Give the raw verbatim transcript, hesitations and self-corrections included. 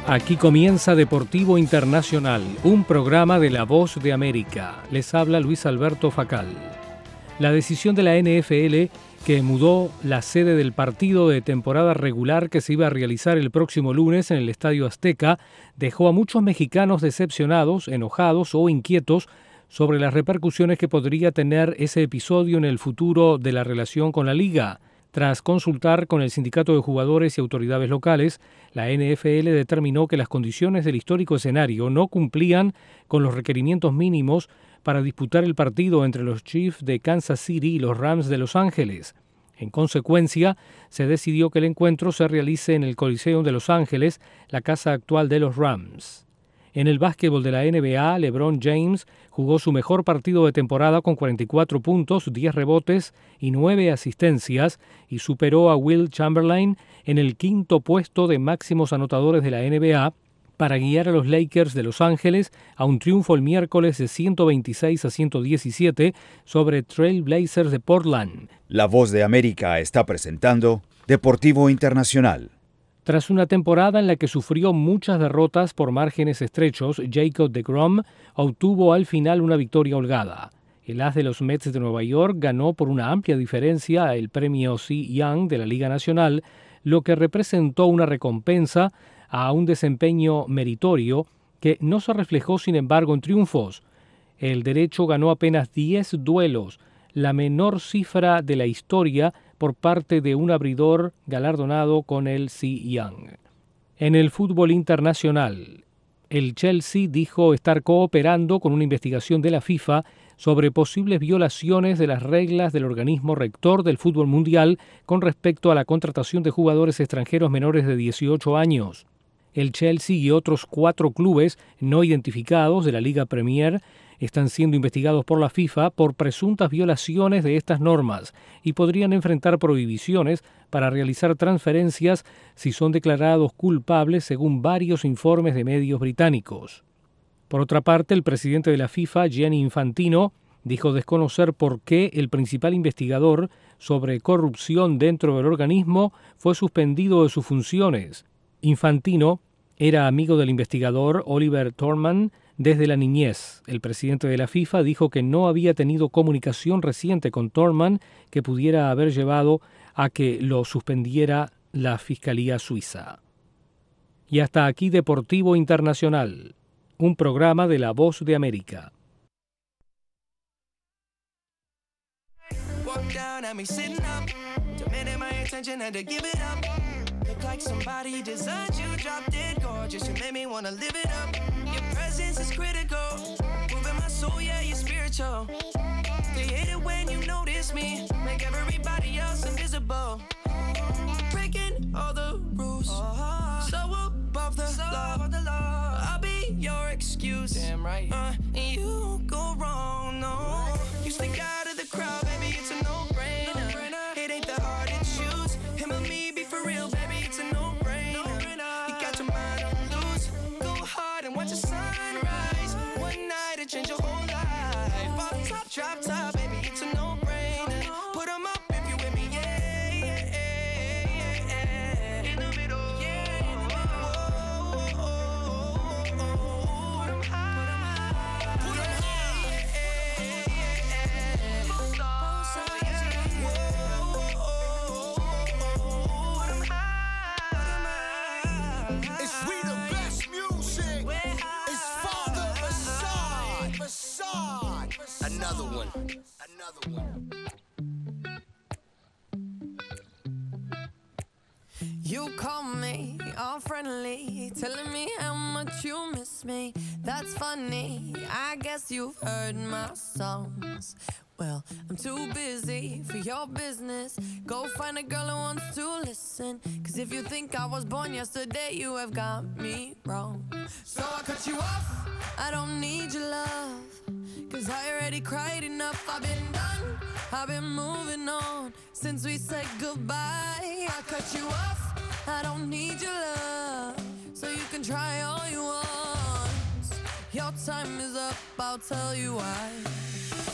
Aquí comienza Deportivo Internacional, un programa de La Voz de América. Les habla Luis Alberto Facal. La decisión de la N F L, que mudó la sede del partido de temporada regular que se iba a realizar el próximo lunes en el Estadio Azteca, dejó a muchos mexicanos decepcionados, enojados o inquietos sobre las repercusiones que podría tener ese episodio en el futuro de la relación con la liga. Tras consultar con el sindicato de jugadores y autoridades locales, la N F L determinó que las condiciones del histórico escenario no cumplían con los requerimientos mínimos para disputar el partido entre los Chiefs de Kansas City y los Rams de Los Ángeles. En consecuencia, se decidió que el encuentro se realice en el Coliseum de Los Ángeles, la casa actual de los Rams. En el básquetbol de la N B A, LeBron James jugó su mejor partido de temporada con cuarenta y cuatro puntos, diez rebotes y nueve asistencias y superó a Wilt Chamberlain en el quinto puesto de máximos anotadores de la N B A para guiar a los Lakers de Los Ángeles a un triunfo el miércoles de ciento veintiséis a ciento diecisiete sobre Trail Blazers de Portland. La Voz de América está presentando Deportivo Internacional. Tras una temporada en la que sufrió muchas derrotas por márgenes estrechos, Jacob deGrom obtuvo al final una victoria holgada. El as de los Mets de Nueva York ganó por una amplia diferencia el premio Cy Young de la Liga Nacional, lo que representó una recompensa a un desempeño meritorio que no se reflejó, sin embargo, en triunfos. El derecho ganó apenas diez duelos, la menor cifra de la historia por parte de un abridor galardonado con el Cy Young. En el fútbol internacional, el Chelsea dijo estar cooperando con una investigación de la FIFA sobre posibles violaciones de las reglas del organismo rector del fútbol mundial con respecto a la contratación de jugadores extranjeros menores de dieciocho años. El Chelsea y otros cuatro clubes no identificados de la Liga Premier están siendo investigados por la FIFA por presuntas violaciones de estas normas y podrían enfrentar prohibiciones para realizar transferencias si son declarados culpables, según varios informes de medios británicos. Por otra parte, el presidente de la FIFA, Gianni Infantino, dijo desconocer por qué el principal investigador sobre corrupción dentro del organismo fue suspendido de sus funciones. Infantino era amigo del investigador Oliver Thorman desde la niñez. El presidente de la FIFA dijo que no había tenido comunicación reciente con Thorman que pudiera haber llevado a que lo suspendiera la Fiscalía Suiza. Y hasta aquí Deportivo Internacional, un programa de La Voz de América. Look like somebody designed you, dropped it gorgeous. You made me wanna live it up. Your presence is critical, moving my soul, yeah, you're spiritual. They hate it when you notice me, make everybody else invisible. Breaking all the rules, so above the law. I'll be your excuse, damn right. Uh, and you won't go wrong, no. You stick out of the crowd, baby, it's a no-brainer. It ain't that hard to choose. Him or me, be for real, baby, it's a no-brainer. You got your mind on loose, go hard and watch the sunrise. One night it change your whole life. Off top, drop top, baby, it's a no-brainer. Put 'em up if you with me, yeah, yeah, yeah, yeah. In the middle, yeah, in the middle. Oh, oh, oh, oh. Put 'em high, put 'em high, yeah, yeah, yeah. Both sides, yeah. Whoa, oh, oh, oh. Put 'em high. It's we the best music. It's Father Assad. Assad. Another one. Another one. You call me all friendly, telling me how much you miss me. That's funny, I guess you've heard my songs. Well, I'm too busy for your business. Go find a girl who wants to listen. Cause if you think I was born yesterday, you have got me wrong. So I cut you off, I don't need your love. Cause I already cried enough, I've been done, I've been moving on since we said goodbye. I cut you off, I don't need your love. So you can try all you want. Your time is up, I'll tell you why.